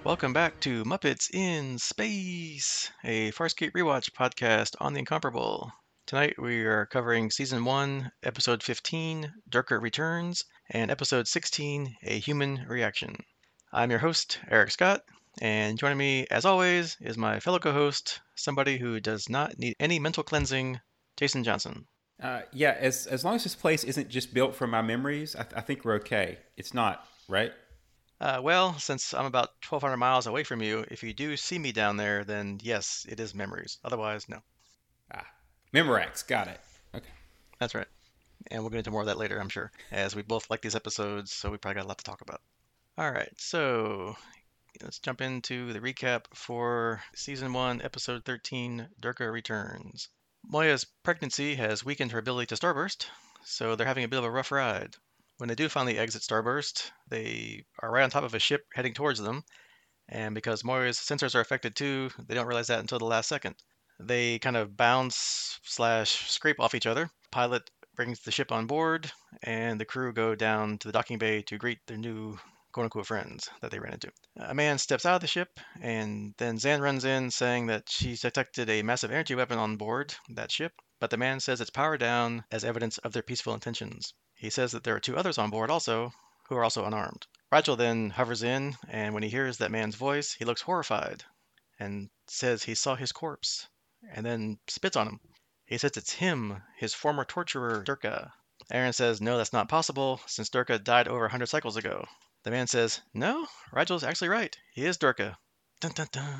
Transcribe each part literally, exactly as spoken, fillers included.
Welcome back to Muppets in Space, a Farscape rewatch podcast on the Incomparable. Tonight we are covering Season one, Episode fifteen, Durka Returns, and Episode sixteen, A Human Reaction. I'm your host, Eric Scott, and joining me, as always, is my fellow co-host, somebody who does not need any mental cleansing, Jason Johnson. Uh, yeah, as as long as this place isn't just built from my memories, I, th- I think we're okay. It's not, right? Uh, well, since I'm about twelve hundred miles away from you, if you do see me down there, then yes, it is memories. Otherwise, no. Ah, Memorax, got it. Okay. That's right. And we'll get into more of that later, I'm sure, as we both like these episodes, so we probably got a lot to talk about. All right, so let's jump into the recap for Season one, Episode thirteen, Durka Returns. Moya's pregnancy has weakened her ability to starburst, so they're having a bit of a rough ride. When they do finally exit starburst, they are right on top of a ship heading towards them, and because Moya's sensors are affected too, they don't realize that until the last second. They kind of bounce slash scrape off each other. Pilot brings the ship on board, and the crew go down to the docking bay to greet their new quote-unquote friends that they ran into. A man steps out of the ship, and then Zan runs in saying that she's detected a massive energy weapon on board that ship, but the man says it's powered down as evidence of their peaceful intentions. He says that there are two others on board also, who are also unarmed. Rigel then hovers in, and when he hears that man's voice, he looks horrified and says he saw his corpse, and then spits on him. He says it's him, his former torturer, Durka. Aaron says no, that's not possible, since Durka died over one hundred cycles ago. The man says, no, Rigel's actually right. He is Durka. Dun dun dun.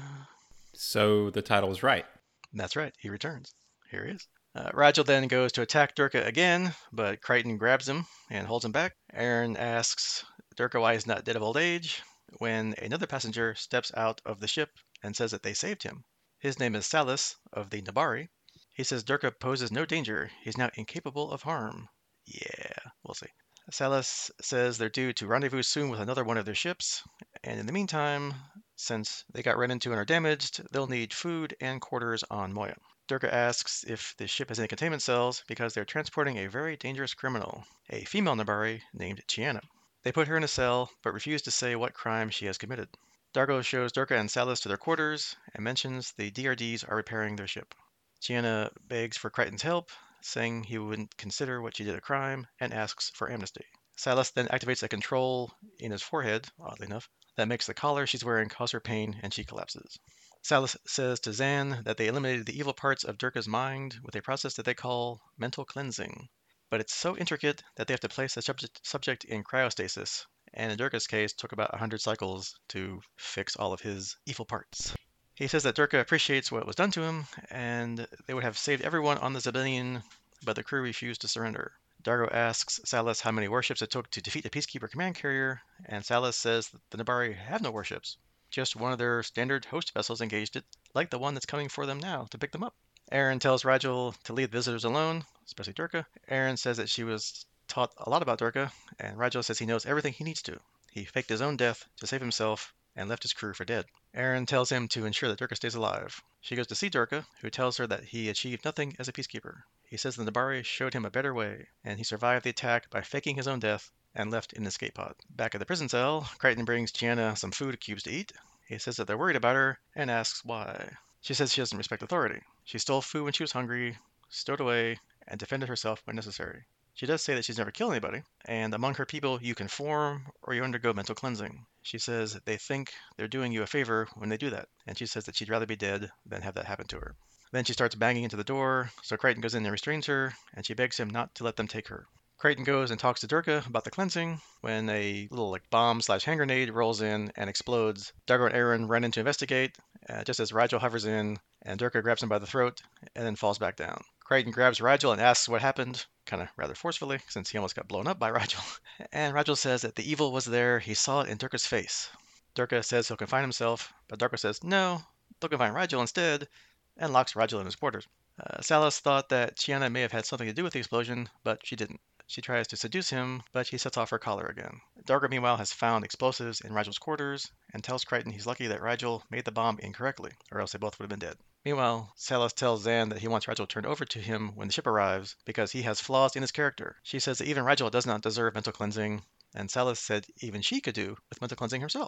So the title is right. That's right, he returns. Here he is. Uh, Rigel then goes to attack Durka again, but Crichton grabs him and holds him back. Aaron asks Durka why he's not dead of old age, when another passenger steps out of the ship and says that they saved him. His name is Salas of the Nabari. He says Durka poses no danger. He's now incapable of harm. Yeah, we'll see. Salas says they're due to rendezvous soon with another one of their ships, and in the meantime, since they got run into and are damaged, they'll need food and quarters on Moya. Durka asks if the ship has any containment cells because they're transporting a very dangerous criminal, a female Nabari named Chiana. They put her in a cell, but refuse to say what crime she has committed. Dargo shows Durka and Salas to their quarters and mentions the D R Ds are repairing their ship. Chiana begs for Crichton's help, saying he wouldn't consider what she did a crime, and asks for amnesty. Salas then activates a control in his forehead, oddly enough, that makes the collar she's wearing cause her pain and she collapses. Salas says to Zan that they eliminated the evil parts of Durka's mind with a process that they call mental cleansing. But it's so intricate that they have to place the subject, subject in cryostasis, and in Durka's case took about one hundred cycles to fix all of his evil parts. He says that Durka appreciates what was done to him, and they would have saved everyone on the Zebellion, but the crew refused to surrender. Dargo asks Salas how many warships it took to defeat the Peacekeeper command carrier, and Salas says that the Nabari have no warships, just one of their standard host vessels engaged it, like the one that's coming for them now to pick them up. Aaron tells Rigel to leave visitors alone, especially Durka. Aaron says that she was taught a lot about Durka, and Rigel says he knows everything he needs to. He faked his own death to save himself and left his crew for dead. Aaron tells him to ensure that Durka stays alive. She goes to see Durka, who tells her that he achieved nothing as a peacekeeper. He says the Nabari showed him a better way, and he survived the attack by faking his own death and left in an escape pod. Back at the prison cell, Crichton brings Chiana some food cubes to eat. He says that they're worried about her and asks why. She says she doesn't respect authority. She stole food when she was hungry, stowed away, and defended herself when necessary. She does say that she's never killed anybody, and among her people, you conform or you undergo mental cleansing. She says they think they're doing you a favor when they do that, and she says that she'd rather be dead than have that happen to her. Then she starts banging into the door, so Crichton goes in and restrains her, and she begs him not to let them take her. Crichton goes and talks to Durka about the cleansing when a little like bomb slash hand grenade rolls in and explodes. Dargo and Aaron run in to investigate, uh, just as Rigel hovers in, and Durka grabs him by the throat and then falls back down. Crichton grabs Rigel and asks what happened, kind of rather forcefully, since he almost got blown up by Rigel. And Rigel says that the evil was there, he saw it in Durka's face. Durka says he'll confine himself, but Darko says no, they'll confine Rigel instead, and locks Rigel in his quarters. Uh, Salas thought that Chiana may have had something to do with the explosion, but she didn't. She tries to seduce him, but he sets off her collar again. Dargo, meanwhile, has found explosives in Rigel's quarters and tells Crichton he's lucky that Rigel made the bomb incorrectly, or else they both would have been dead. Meanwhile, Salas tells Zan that he wants Rigel turned over to him when the ship arrives because he has flaws in his character. She says that even Rigel does not deserve mental cleansing, and Salas said even she could do with mental cleansing herself.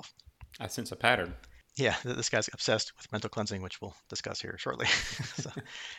I sense a pattern. Yeah, this guy's obsessed with mental cleansing, which we'll discuss here shortly. So,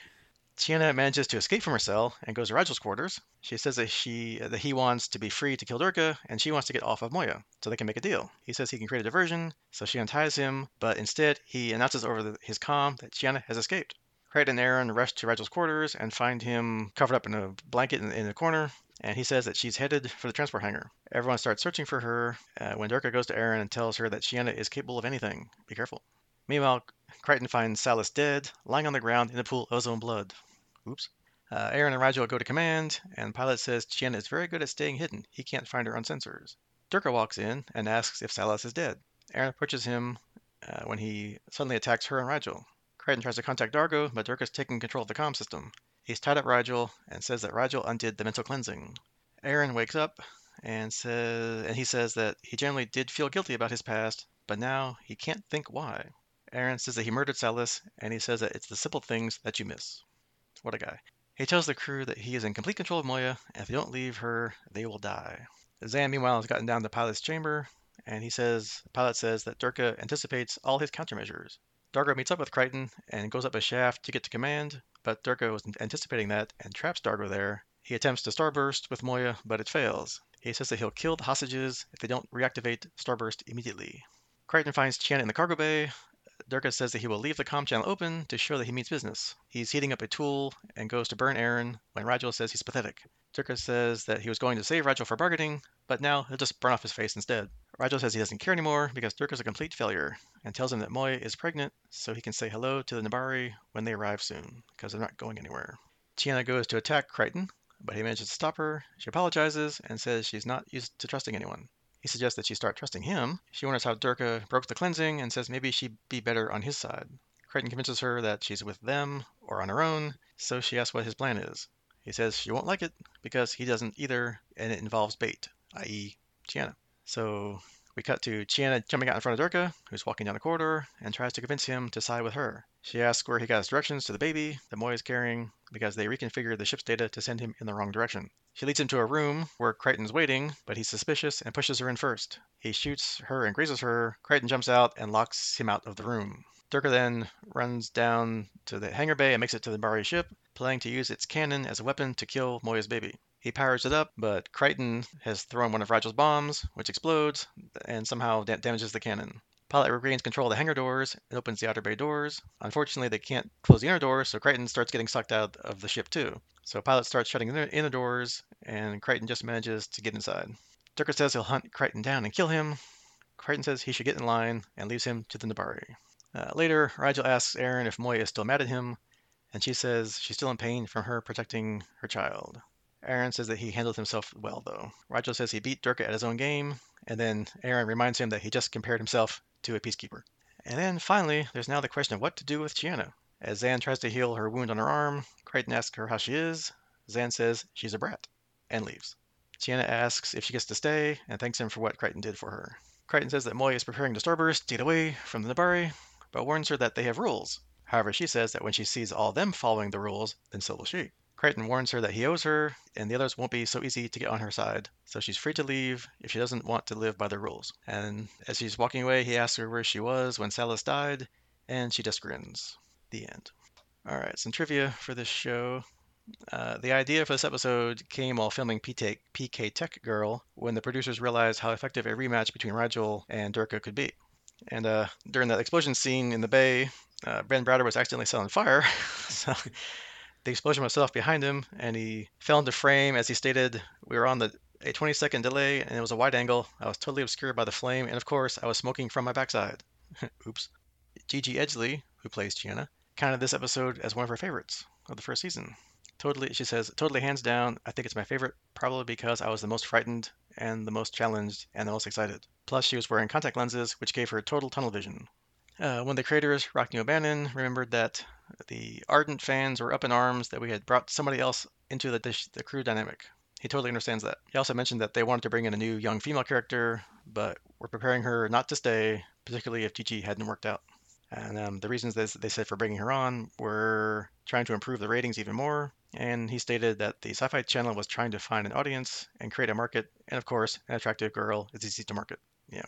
Chiana manages to escape from her cell and goes to Rajal's quarters. She says that she that he wants to be free to kill Durka, and she wants to get off of Moya so they can make a deal. He says he can create a diversion, so she unties him, but instead he announces over the, his comm that Chiana has escaped. Crichton and Aaron rush to Rajal's quarters and find him covered up in a blanket in, in the corner, and he says that she's headed for the transport hangar. Everyone starts searching for her uh, when Durka goes to Aaron and tells her that Chiana is capable of anything. Be careful. Meanwhile, Crichton finds Salas dead, lying on the ground in a pool of his own blood. Oops. Uh, Aaron and Rygel go to command, and Pilot says Chiana is very good at staying hidden. He can't find her on sensors. Durka walks in and asks if Salas is dead. Aaron approaches him uh, when he suddenly attacks her and Rygel. Crichton tries to contact Dargo, but Durka's taking control of the comm system. He's tied up Rygel and says that Rygel undid the mental cleansing. Aaron wakes up and says, and he says that he generally did feel guilty about his past, but now he can't think why. Aaron says that he murdered Salas, and he says that it's the simple things that you miss. What a guy. He tells the crew that he is in complete control of Moya, and if they don't leave her, they will die. Zan, meanwhile, has gotten down to Pilot's chamber, and he says, Pilot says that Durka anticipates all his countermeasures. Dargo meets up with Crichton and goes up a shaft to get to command, but Durka was anticipating that and traps Dargo there. He attempts to starburst with Moya, but it fails. He says that he'll kill the hostages if they don't reactivate starburst immediately. Crichton finds Chiana in the cargo bay. Durka says that he will leave the comm channel open to show that he means business. He's heating up a tool and goes to burn Aaron when Rygel says he's pathetic. Durka says that he was going to save Rygel for bargaining, but now he'll just burn off his face instead. Rygel says he doesn't care anymore because Durka's a complete failure and tells him that Moya is pregnant so he can say hello to the Nabari when they arrive soon because they're not going anywhere. Chiana goes to attack Crichton, but he manages to stop her. She apologizes and says she's not used to trusting anyone. He suggests that she start trusting him. She wonders how Durka broke the cleansing and says maybe she'd be better on his side. Crichton convinces her that she's with them or on her own, so she asks what his plan is. He says she won't like it because he doesn't either, and it involves bait, that is. Chiana. So we cut to Chiana jumping out in front of Durka, who's walking down the corridor, and tries to convince him to side with her. She asks where he got his directions to the baby that Moya is carrying because they reconfigured the ship's data to send him in the wrong direction. She leads him to a room where Crichton's waiting, but he's suspicious and pushes her in first. He shoots her and grazes her. Crichton jumps out and locks him out of the room. Durka then runs down to the hangar bay and makes it to the Nabari ship, planning to use its cannon as a weapon to kill Moya's baby. He powers it up, but Crichton has thrown one of Rygel's bombs, which explodes and somehow da- damages the cannon. Pilot regains control of the hangar doors and opens the outer bay doors. Unfortunately, they can't close the inner doors, so Crichton starts getting sucked out of the ship too. So Pilot starts shutting the inner doors, and Crichton just manages to get inside. Durka says he'll hunt Crichton down and kill him. Crichton says he should get in line and leaves him to the Nabari. Uh, later, Rygel asks Aaron if Moya is still mad at him, and she says she's still in pain from her protecting her child. Aaron says that he handled himself well, though. Rygel says he beat Durka at his own game, and then Aaron reminds him that he just compared himself to a peacekeeper. And then finally, there's now the question of what to do with Chiana. As Zan tries to heal her wound on her arm, Crichton asks her how she is. Zan says she's a brat, and leaves. Chiana asks if she gets to stay, and thanks him for what Crichton did for her. Crichton says that Moya is preparing to starburst to get away from the Nabari, but warns her that they have rules. However, she says that when she sees all them following the rules, then so will she. Crichton warns her that he owes her, and the others won't be so easy to get on her side, so she's free to leave if she doesn't want to live by the rules. And as she's walking away, he asks her where she was when Salas died, and she just grins. The end. Alright, some trivia for this show. Uh, the idea for this episode came while filming P K Tech Girl, when the producers realized how effective a rematch between Rygel and Durka could be. And uh, during that explosion scene in the bay, uh, Ben Browder was accidentally set on fire, so the explosion was set off behind him, and he fell into frame. As he stated, we were on the a twenty second delay, and it was a wide angle. I was totally obscured by the flame, and of course, I was smoking from my backside. Oops. Gigi Edgley, who plays Chiana, counted this episode as one of her favorites of the first season. Totally, she says, totally hands down, I think it's my favorite, probably because I was the most frightened and the most challenged and the most excited. Plus, she was wearing contact lenses, which gave her total tunnel vision. Uh, when the creators, Rockne O'Bannon, remembered that the ardent fans were up in arms that we had brought somebody else into the, the, the crew dynamic. He totally understands that. He also mentioned that they wanted to bring in a new young female character, but were preparing her not to stay, particularly if Gigi hadn't worked out. And um, the reasons they, they said for bringing her on were trying to improve the ratings even more. And he stated that the Sci-Fi Channel was trying to find an audience and create a market. And of course, an attractive girl is easy to market. Yeah, well.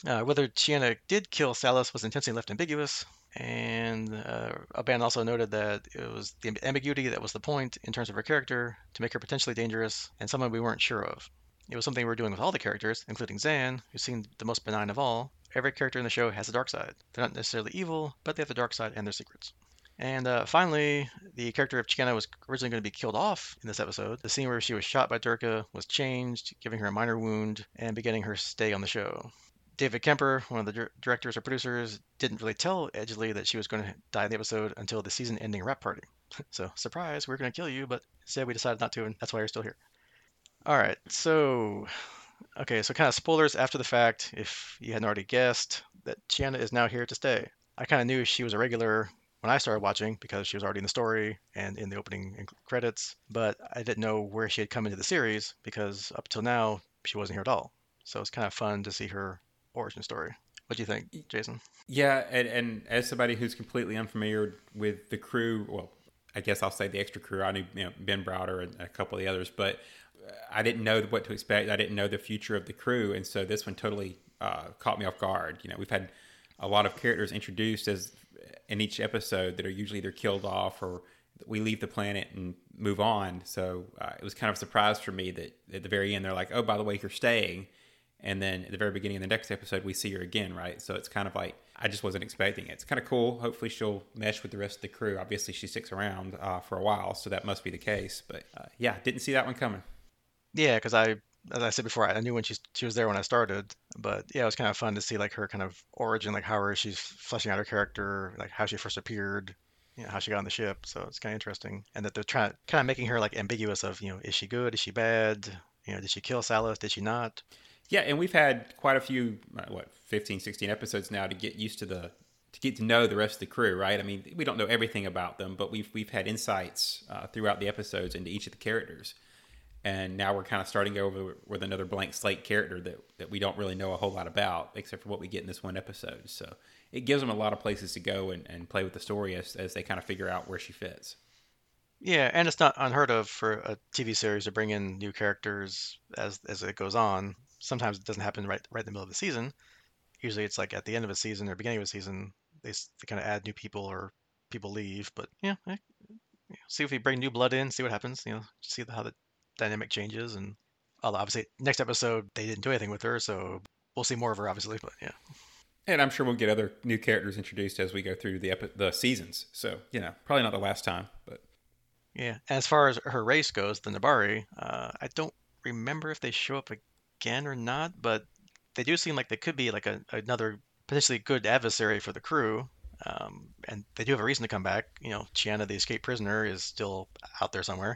Uh, whether Chiana did kill Salas was intentionally left ambiguous, and uh, Alban also noted that it was the ambiguity that was the point in terms of her character to make her potentially dangerous and someone we weren't sure of. It was something we were doing with all the characters, including Zan, who seemed the most benign of all. Every character in the show has a dark side. They're not necessarily evil, but they have the dark side and their secrets. And uh, finally, the character of Chiana was originally going to be killed off in this episode. The scene where she was shot by Durka was changed, giving her a minor wound and beginning her stay on the show. David Kemper, one of the dir- directors or producers, didn't really tell Edgley that she was going to die in the episode until the season-ending wrap party. So, surprise, we are going to kill you, but instead we decided not to, and that's why you're still here. All right, so okay, so kind of spoilers after the fact. If you hadn't already guessed, that Chiana is now here to stay. I kind of knew she was a regular when I started watching because she was already in the story and in the opening credits, but I didn't know where she had come into the series because up till now she wasn't here at all. So it's kind of fun to see her origin story. What do you think, Jason? Yeah, and, and as somebody who's completely unfamiliar with the crew, well, I guess I'll say the extra crew. I knew, you know, Ben Browder and a couple of the others, but I didn't know what to expect. I didn't know the future of the crew, and so this one totally uh, caught me off guard. You know, we've had a lot of characters introduced as in each episode that are usually either killed off or we leave the planet and move on. So uh, it was kind of a surprise for me that at the very end they're like, "Oh, by the way, you're staying," and then at the very beginning of the next episode we see her again, right? So it's kind of like I just wasn't expecting it. It's kind of cool. Hopefully she'll mesh with the rest of the crew. Obviously she sticks around uh, for a while, so that must be the case. But uh, yeah, didn't see that one coming. Yeah, because I, as I said before, I knew when she she was there when I started, but yeah, it was kind of fun to see like her kind of origin, like how her she's fleshing out her character, like how she first appeared, you know, how she got on the ship. So it's kind of interesting, and that they're trying kind of making her like ambiguous of, you know, is she good, is she bad, you know, did she kill Salas, did she not? Yeah, and we've had quite a few, uh, what, fifteen, sixteen episodes now to get used to the, to get to know the rest of the crew, right? I mean, we don't know everything about them, but we've we've had insights uh, throughout the episodes into each of the characters. And now we're kind of starting over with another blank slate character that, that we don't really know a whole lot about, except for what we get in this one episode. So it gives them a lot of places to go and, and play with the story as, as they kind of figure out where she fits. Yeah, and it's not unheard of for a T V series to bring in new characters as as it goes on. Sometimes it doesn't happen right right in the middle of the season. Usually it's like at the end of a season or beginning of a season, they, s- they kind of add new people or people leave. But yeah, eh, see if we bring new blood in, see what happens. You know, see how the dynamic changes. And although obviously next episode they didn't do anything with her, so we'll see more of her obviously. But yeah, And I'm sure we'll get other new characters introduced as we go through the epi- the seasons. So, you know, probably not the last time, but yeah. As far as her race goes, the Nabari, uh, I don't remember if they show up again or not, but they do seem like they could be like a, another potentially good adversary for the crew. Um, and they do have a reason to come back. You know, Chiana, the escaped prisoner, is still out there somewhere.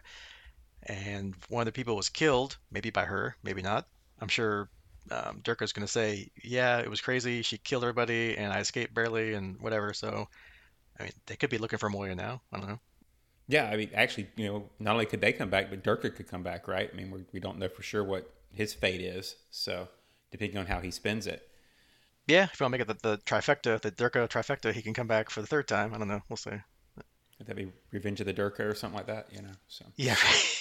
And one of the people was killed, maybe by her, maybe not. I'm sure um, Durka's going to say, yeah, it was crazy. She killed everybody, and I escaped barely, and whatever. So, I mean, they could be looking for Moya now. I don't know. yeah, I mean, actually, you know, not only could they come back, but Durka could come back, right? I mean, we're, we don't know for sure what his fate is. So, depending on how he spends it. Yeah, if you want to make it the, the trifecta, the Durka trifecta, he can come back for the third time. I don't know. We'll see. Would that be Revenge of the Durka or something like that? You know, so. Yeah.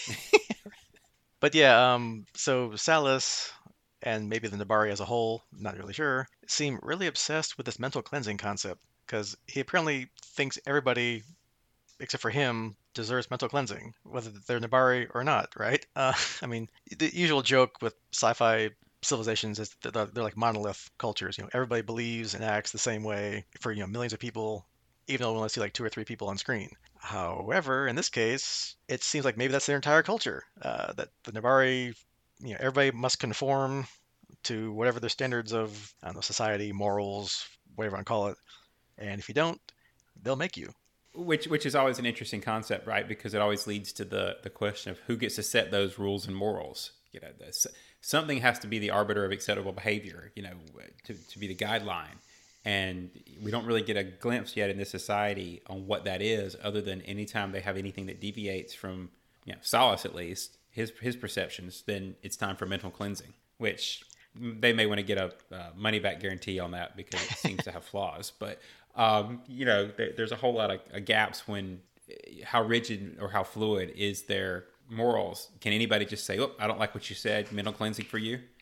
But yeah, um, so Salas and maybe the Nabari as a whole, not really sure, seem really obsessed with this mental cleansing concept because he apparently thinks everybody except for him, deserves mental cleansing, whether they're Nabari or not, right? Uh, I mean, the usual joke with sci-fi civilizations is that they're, they're like monolith cultures. You know, everybody believes and acts the same way for you know millions of people, even though we only see like two or three people on screen. However, in this case, it seems like maybe that's their entire culture. Uh, that the Nabari, you know, everybody must conform to whatever their standards of I don't know society, morals, whatever you want to call it. And if you don't, they'll make you. Which which is always an interesting concept, right? Because it always leads to the the question of who gets to set those rules and morals. You know, this, something has to be the arbiter of acceptable behavior. You know, to to be the guideline, and we don't really get a glimpse yet in this society on what that is, other than anytime they have anything that deviates from, you know, Solace at least his his perceptions, then it's time for mental cleansing, which they may want to get a uh, money back guarantee on that because it seems to have flaws. But um, you know, there, there's a whole lot of uh, gaps when how rigid or how fluid is their morals. Can anybody just say, "Oh, I don't like what you said. Mental cleansing for you"?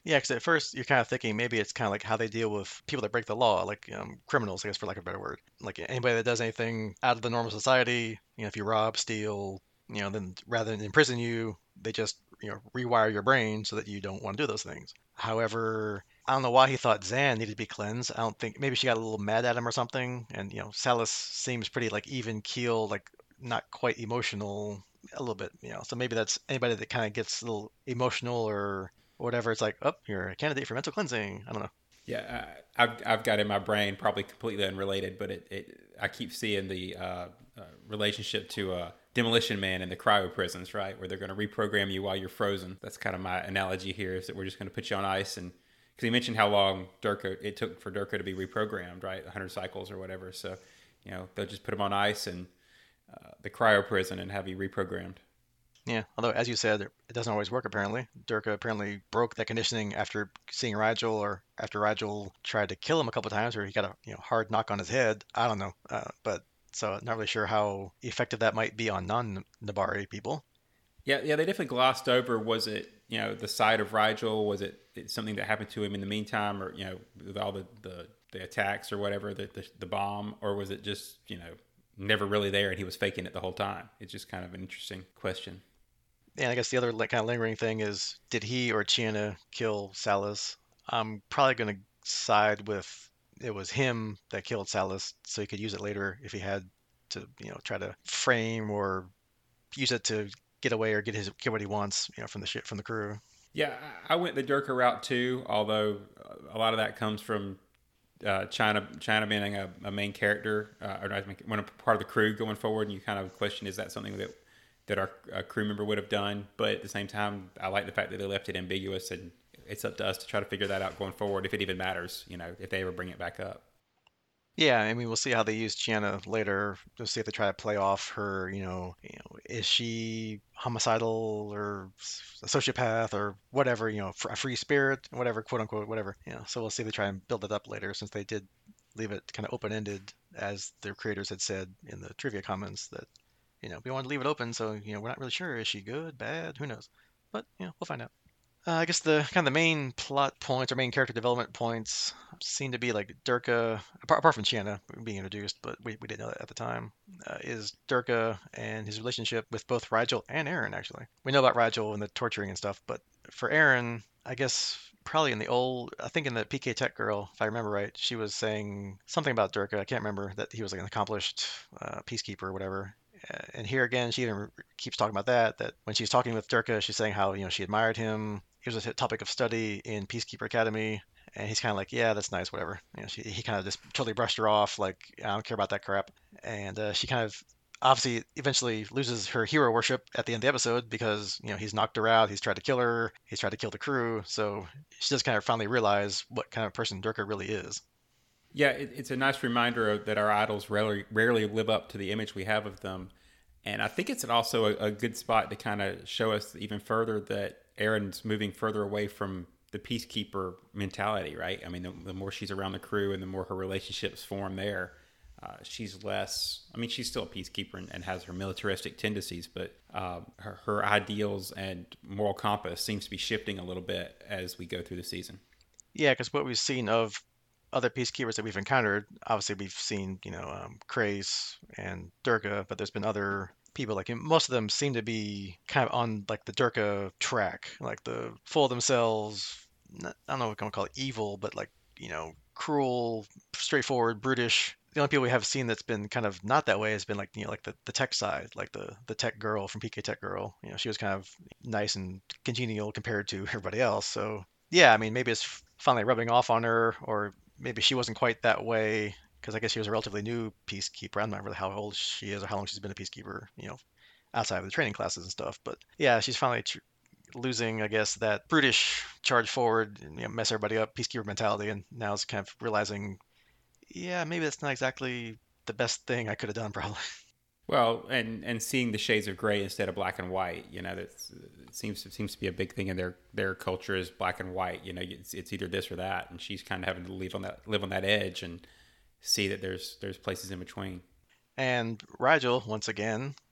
Yeah, because at first you're kind of thinking maybe it's kind of like how they deal with people that break the law, like um, criminals, I guess, for lack of a better word. Like anybody that does anything out of the normal society, you know, if you rob, steal, you know, then rather than imprison you, they just, you know, rewire your brain so that you don't want to do those things. However, I don't know why he thought Zan needed to be cleansed. I don't think maybe she got a little mad at him or something. And, you know, Salas seems pretty like even keel, like not quite emotional a little bit, you know. So maybe that's anybody that kind of gets a little emotional or whatever. It's like, oh, you're a candidate for mental cleansing. I don't know. Yeah, I, I've I've got in my brain probably completely unrelated, but it, it I keep seeing the uh, uh, relationship to uh, Demolition Man and the cryo prisons, right, where they're going to reprogram you while you're frozen. That's kind of my analogy here, is that we're just going to put you on ice, and because he mentioned how long Durka it took for Durka to be reprogrammed, right, one hundred cycles or whatever. So, you know, they'll just put him on ice and uh, the cryo prison and have you reprogrammed. Yeah, although as you said, it doesn't always work apparently. Durka apparently broke that conditioning after seeing Rigel, or after Rigel tried to kill him a couple times, or he got a you know hard knock on his head. I don't know, uh, but so not really sure how effective that might be on non-Nabari people. Yeah, yeah, they definitely glossed over. Was it, you know, the sight of Rigel? Was it something that happened to him in the meantime, or, you know, with all the the, the attacks or whatever, the, the the bomb, or was it just, you know, never really there and he was faking it the whole time? It's just kind of an interesting question. And I guess the other like, kind of lingering thing is, did he or Chiana kill Salas? I'm probably going to side with it was him that killed Salas, so he could use it later if he had to, you know, try to frame or use it to get away or get his get what he wants, you know, from the ship from the crew. Yeah, I went the Durka route too, although a lot of that comes from uh, China China being a, a main character, uh, or not, when a part of the crew going forward, and you kind of question, is that something that that our uh, crew member would have done? But at the same time, I like the fact that they left it ambiguous, and it's up to us to try to figure that out going forward, if it even matters, you know, if they ever bring it back up. Yeah, I mean, we'll see how they use Chiana later. We'll see if they try to play off her, you know, you know, is she homicidal or s- a sociopath or whatever, you know, fr- a free spirit, whatever, quote unquote, whatever. You know, so we'll see if they try and build it up later, since they did leave it kind of open-ended, as the creators had said in the trivia comments that, you know, we wanted to leave it open, so, you know, we're not really sure. Is she good, bad? Who knows? But, you know, we'll find out. Uh, I guess the kind of the main plot points or main character development points seem to be like Durka, apart, apart from Chiana being introduced, but we, we didn't know that at the time, uh, is Durka and his relationship with both Rigel and Aaron, actually. We know about Rigel and the torturing and stuff, but for Aaron, I guess probably in the old, I think in the P K Tech Girl, if I remember right, she was saying something about Durka. I can't remember, that he was like an accomplished uh, peacekeeper or whatever. Uh, and here again, she even keeps talking about that, that when she's talking with Durka, she's saying how, you know, she admired him. He was a topic of study in Peacekeeper Academy. And he's kind of like, yeah, that's nice, whatever. You know, she, he kind of just totally brushed her off, like, I don't care about that crap. And uh, she kind of obviously eventually loses her hero worship at the end of the episode, because, you know, he's knocked her out, he's tried to kill her, he's tried to kill the crew. So she does kind of finally realize what kind of person Durka really is. Yeah, it, it's a nice reminder of, that our idols rarely rarely live up to the image we have of them, and I think it's also a, a good spot to kind of show us even further that Erin's moving further away from the peacekeeper mentality, right? I mean, the, the more she's around the crew and the more her relationships form there, uh, she's less. I mean, she's still a peacekeeper and, and has her militaristic tendencies, but uh, her, her ideals and moral compass seems to be shifting a little bit as we go through the season. Yeah, because what we've seen of other peacekeepers that we've encountered, obviously we've seen, you know, um, Krace and Durga, but there's been other people, like most of them seem to be kind of on like the Durga track, like the full of themselves. Not, I don't know what I'm gonna call it, evil, but like, you know, cruel, straightforward, brutish. The only people we have seen that's been kind of not that way has been like, you know, like the, the tech side, like the the tech girl from P K Tech Girl. You know, she was kind of nice and congenial compared to everybody else. So yeah, I mean, maybe it's finally rubbing off on her, or maybe she wasn't quite that way, because I guess she was a relatively new peacekeeper. I'm not really how old she is or how long she's been a peacekeeper, you know, outside of the training classes and stuff. But yeah, she's finally tr- losing, I guess, that brutish charge forward and, you know, mess everybody up peacekeeper mentality, and now is kind of realizing, yeah, maybe that's not exactly the best thing I could have done, probably. Well, and and seeing the shades of gray instead of black and white, you know, that seems seems to be a big thing in their their culture, is black and white. You know, it's, it's either this or that, and she's kind of having to live on that live on that edge and see that there's there's places in between. And Rigel, once again,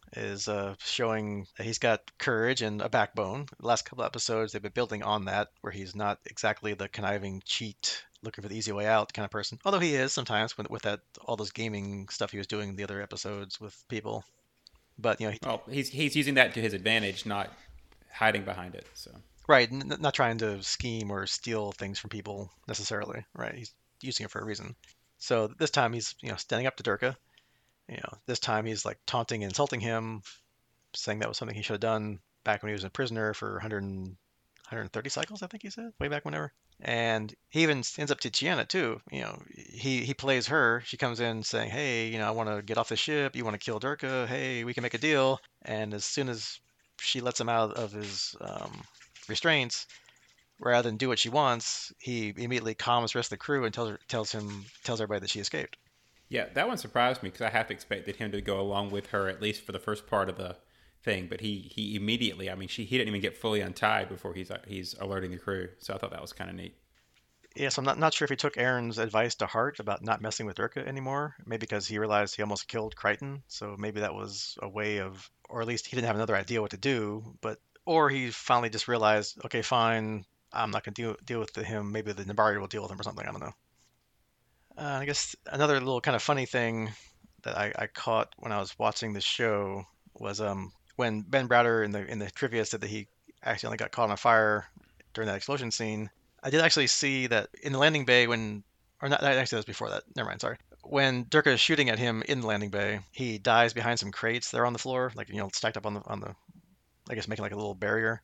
is uh, showing that he's got courage and a backbone. The last couple episodes, they've been building on that, where he's not exactly the conniving cheat, looking for the easy way out kind of person. Although he is sometimes with, with that all those gaming stuff he was doing in the other episodes with people. But you know, he, Well, he's he's using that to his advantage, not hiding behind it. So right, n- not trying to scheme or steal things from people necessarily. Right, he's using it for a reason. So this time he's you know standing up to Durka. You know, this time he's like taunting and insulting him, saying that was something he should have done back when he was a prisoner for one hundred, one hundred thirty cycles, I think he said, way back whenever. And he even ends up to Tiana too. You know, he he plays her. She comes in saying, "Hey, you know, I want to get off the ship. You want to kill Durka? Hey, we can make a deal." And as soon as she lets him out of his um, restraints, rather than do what she wants, he immediately calms the rest of the crew and tells her, tells him, tells everybody that she escaped. yeah, that one surprised me because I half expected him to go along with her at least for the first part of the thing, but he he immediately, I mean, she he didn't even get fully untied before he's he's alerting the crew. So I thought that was kind of neat. Yes, I'm not, not sure if he took Aaron's advice to heart about not messing with Urka anymore. Maybe because he realized he almost killed Crichton, so maybe that was a way of, or at least he didn't have another idea what to do. But or he finally just realized, okay, fine, I'm not gonna deal deal with him. Maybe the Nabari will deal with him or something. I don't know. Uh, I guess another little kind of funny thing that I, I caught when I was watching the show was um when Ben Browder in the in the trivia said that he accidentally got caught on fire during that explosion scene. I did actually see that in the landing bay when, or not, actually that was before that. Never mind, sorry. When Durka is shooting at him in the landing bay, he dies behind some crates that are on the floor, like you know, stacked up on the on the, I guess making like a little barrier.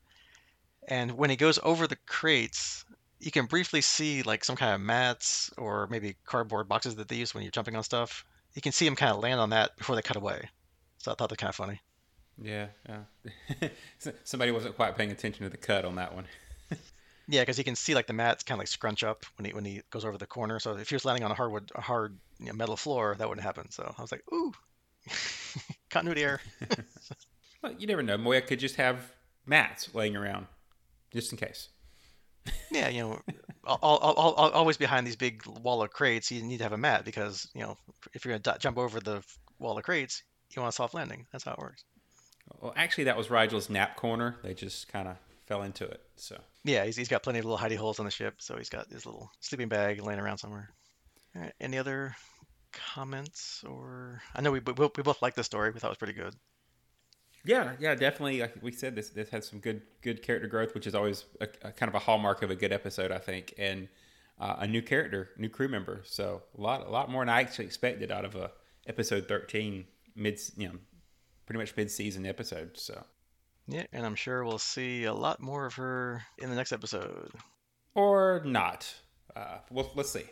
And when he goes over the crates, you can briefly see like some kind of mats or maybe cardboard boxes that they use when you're jumping on stuff. You can see him kind of land on that before they cut away. So I thought that kind of funny. Yeah, yeah. Somebody wasn't quite paying attention to the cut on that one. Yeah, because you can see like the mats kind of like scrunch up when he when he goes over the corner. So if he was landing on a hardwood, a hard you know, metal floor, that wouldn't happen. So I was like, ooh, continuity error. Well, you never know. Moya could just have mats laying around, just in case. Yeah, you know, al- al- al- al- always behind these big wall of crates, you need to have a mat because you know if you're gonna d- jump over the wall of crates, you want a soft landing. That's how it works. Well, actually, that was Rigel's nap corner. They just kind of fell into it. So Yeah, he's, he's got plenty of little hidey holes on the ship, so he's got his little sleeping bag laying around somewhere. All right, any other comments or I know we we, we both liked the story. We thought it was pretty good. yeah, yeah, definitely. Like we said, this this has some good good character growth, which is always a, a kind of a hallmark of a good episode, I think, and uh, a new character, new crew member. So a lot a lot more than I actually expected out of a episode thirteen mid, you know, pretty much mid season episode. So Yeah, and I'm sure we'll see a lot more of her in the next episode. or not. Uh, well, let's see.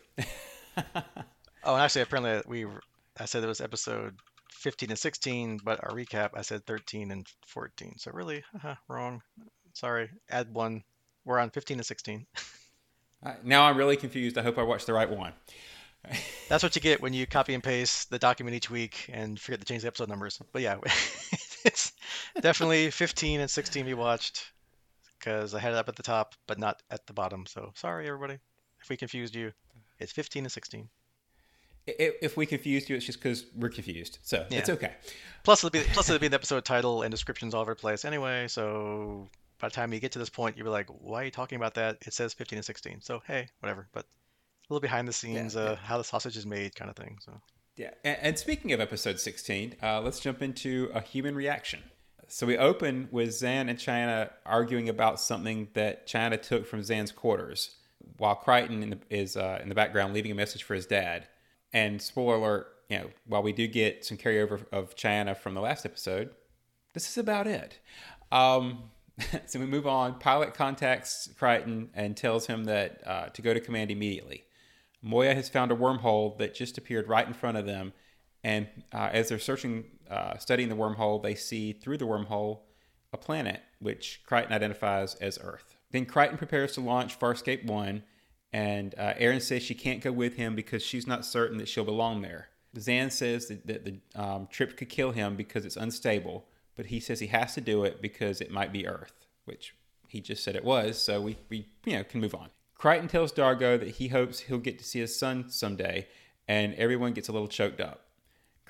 Oh, and actually, apparently we I said it was episode fifteen and sixteen, but our recap I said thirteen and fourteen. So really, uh wrong. Sorry. Add one. We're on fifteen and sixteen. Uh, now I'm really confused. I hope I watched the right one. That's what you get when you copy and paste the document each week and forget to change the episode numbers. But yeah, it's definitely fifteen and sixteen we watched because I had it up at the top, but not at the bottom. So sorry, everybody, if we confused you. It's fifteen and sixteen. If, if we confused you, it's just because we're confused. So Yeah. it's okay. Plus, it'll be plus it'll be the episode title and descriptions all over the place anyway. So by the time you get to this point, you'll be like, "Why are you talking about that? It says fifteen and sixteen." So hey, whatever. But a little behind the Yeah, scenes, uh, yeah. how the sausage is made, kind of thing. So Yeah, and, and speaking of episode sixteen, uh, let's jump into a human reaction. So we open with Zan and China arguing about something that China took from Zan's quarters, while Crichton in the, is uh, in the background leaving a message for his dad. And spoiler alert, you know, while we do get some carryover of China from the last episode, this is about it. Um, so we move on. Pilot contacts Crichton and tells him that uh, to go to command immediately. Moya has found a wormhole that just appeared right in front of them, and uh, as they're searching, uh, studying the wormhole, they see through the wormhole a planet, which Crichton identifies as Earth. Then Crichton prepares to launch Farscape one, and uh, Aaron says she can't go with him because she's not certain that she'll belong there. Zan says that, that the um, trip could kill him because it's unstable, but he says he has to do it because it might be Earth, which he just said it was, so we, we you know, can move on. Crichton tells Dargo that he hopes he'll get to see his son someday, and everyone gets a little choked up.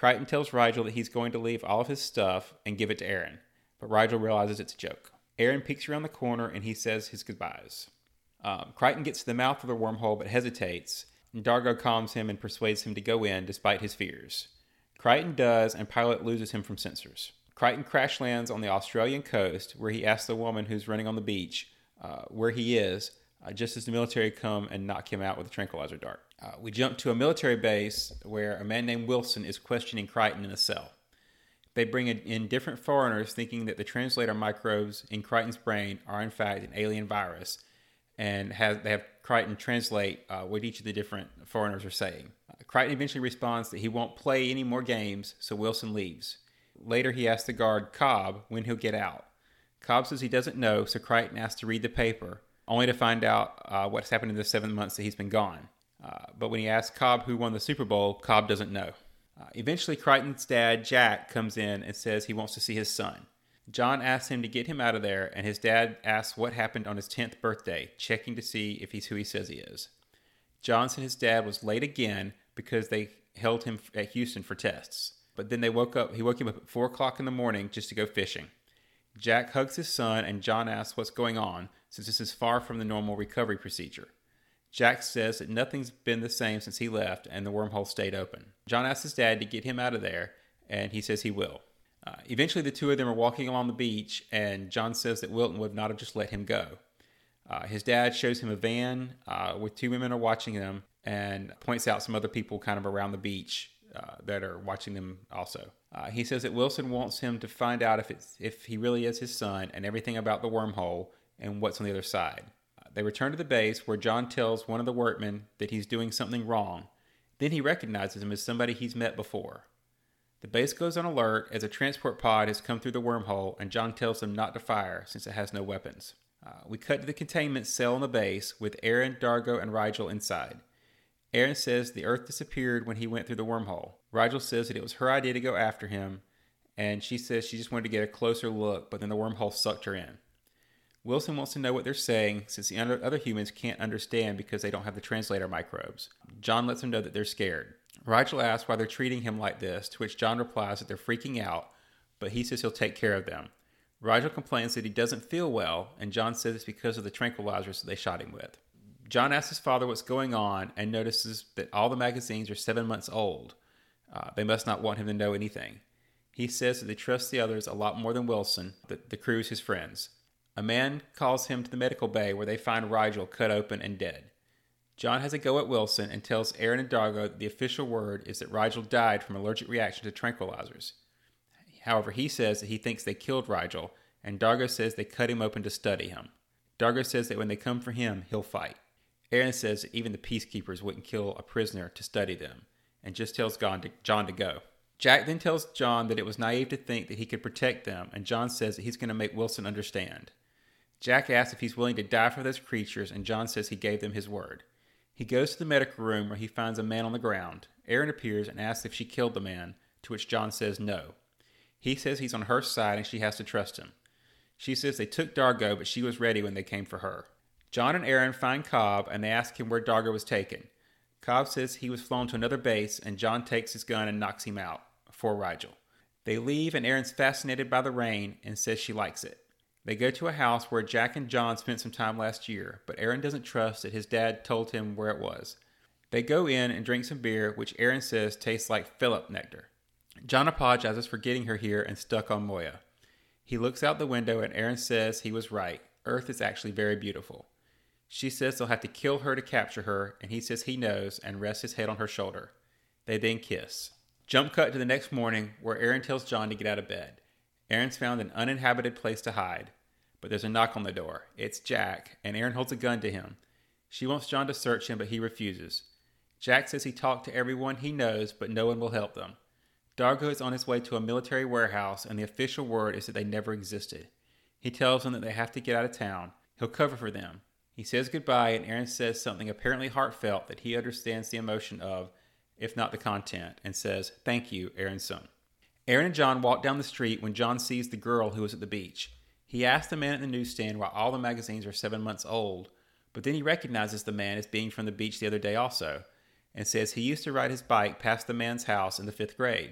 Crichton tells Rygel that he's going to leave all of his stuff and give it to Aaron, but Rygel realizes it's a joke. Aaron peeks around the corner and he says his goodbyes. Um, Crichton gets to the mouth of the wormhole but hesitates, and Dargo calms him and persuades him to go in despite his fears. Crichton does, and Pilot loses him from sensors. Crichton crash lands on the Australian coast, where he asks the woman who's running on the beach uh, where he is, uh, just as the military come and knock him out with a tranquilizer dart. Uh, we jump to a military base where a man named Wilson is questioning Crichton in a cell. They bring in different foreigners, thinking that the translator microbes in Crichton's brain are in fact an alien virus, and have, they have Crichton translate uh, what each of the different foreigners are saying. Uh, Crichton eventually responds that he won't play any more games, so Wilson leaves. Later, he asks the guard, Cobb, when he'll get out. Cobb says he doesn't know, so Crichton asks to read the paper, only to find out uh, what's happened in the seven months that he's been gone. Uh, but when he asks Cobb who won the Super Bowl, Cobb doesn't know. Uh, eventually, Crichton's dad, Jack, comes in and says he wants to see his son. John asks him to get him out of there, and his dad asks what happened on his tenth birthday, checking to see if he's who he says he is. John said his dad was late again because they held him at Houston for tests. But then they woke up. He woke him up at four o'clock in the morning just to go fishing. Jack hugs his son, and John asks what's going on, since this is far from the normal recovery procedure. Jack says that nothing's been the same since he left, and the wormhole stayed open. John asks his dad to get him out of there, and he says he will. Uh, eventually, the two of them are walking along the beach, and John says that Wilton would not have just let him go. Uh, his dad shows him a van uh, with two women are watching them, and points out some other people kind of around the beach uh, that are watching them also. Uh, he says that Wilson wants him to find out if it's if he really is his son and everything about the wormhole and what's on the other side. Uh, they return to the base where John tells one of the workmen that he's doing something wrong. Then he recognizes him as somebody he's met before. The base goes on alert as a transport pod has come through the wormhole, and John tells them not to fire since it has no weapons. Uh, we cut to the containment cell on the base with Aaron, Dargo, and Rygel inside. Aaron says the Earth disappeared when he went through the wormhole. Rygel says that it was her idea to go after him, and she says she just wanted to get a closer look, but then the wormhole sucked her in. Wilson wants to know what they're saying, since the other humans can't understand because they don't have the translator microbes. John lets them know that they're scared. Rygel asks why they're treating him like this, to which John replies that they're freaking out, but he says he'll take care of them. Rygel complains that he doesn't feel well, and John says it's because of the tranquilizers that they shot him with. John asks his father what's going on and notices that all the magazines are seven months old. Uh, they must not want him to know anything. He says that they trust the others a lot more than Wilson, that the crew's his friends. A man calls him to the medical bay where they find Rygel cut open and dead. John has a go at Wilson and tells Aaron and Dargo that the official word is that Rygel died from allergic reaction to tranquilizers. However, he says that he thinks they killed Rygel, and Dargo says they cut him open to study him. Dargo says that when they come for him, he'll fight. Aaron says that even the peacekeepers wouldn't kill a prisoner to study them, and just tells John to, John to go. Jack then tells John that it was naive to think that he could protect them, and John says that he's going to make Wilson understand. Jack asks if he's willing to die for those creatures, and John says he gave them his word. He goes to the medical room where he finds a man on the ground. Aaron appears and asks if she killed the man, to which John says no. He says he's on her side and she has to trust him. She says they took Dargo, but she was ready when they came for her. John and Aaron find Cobb, and they ask him where Dargo was taken. Cobb says he was flown to another base, and John takes his gun and knocks him out, for Rygel. They leave, and Aaron's fascinated by the rain and says she likes it. They go to a house where Jack and John spent some time last year, but Aaron doesn't trust that his dad told him where it was. They go in and drink some beer, which Aaron says tastes like Philip nectar. John apologizes for getting her here and stuck on Moya. He looks out the window, and Aaron says he was right. Earth is actually very beautiful. She says they'll have to kill her to capture her, and he says he knows and rests his head on her shoulder. They then kiss. Jump cut to the next morning, where Aaron tells John to get out of bed. Aaron's found an uninhabited place to hide, but there's a knock on the door. It's Jack, and Aaron holds a gun to him. She wants John to search him, but he refuses. Jack says he talked to everyone he knows, but no one will help them. Dargo is on his way to a military warehouse, and the official word is that they never existed. He tells them that they have to get out of town. He'll cover for them. He says goodbye, and Aaron says something apparently heartfelt that he understands the emotion of, if not the content, and says, "Thank you, Aaron's son." Aaron and John walk down the street when John sees the girl who was at the beach. He asks the man at the newsstand why all the magazines are seven months old, but then he recognizes the man as being from the beach the other day also, and says he used to ride his bike past the man's house in the fifth grade.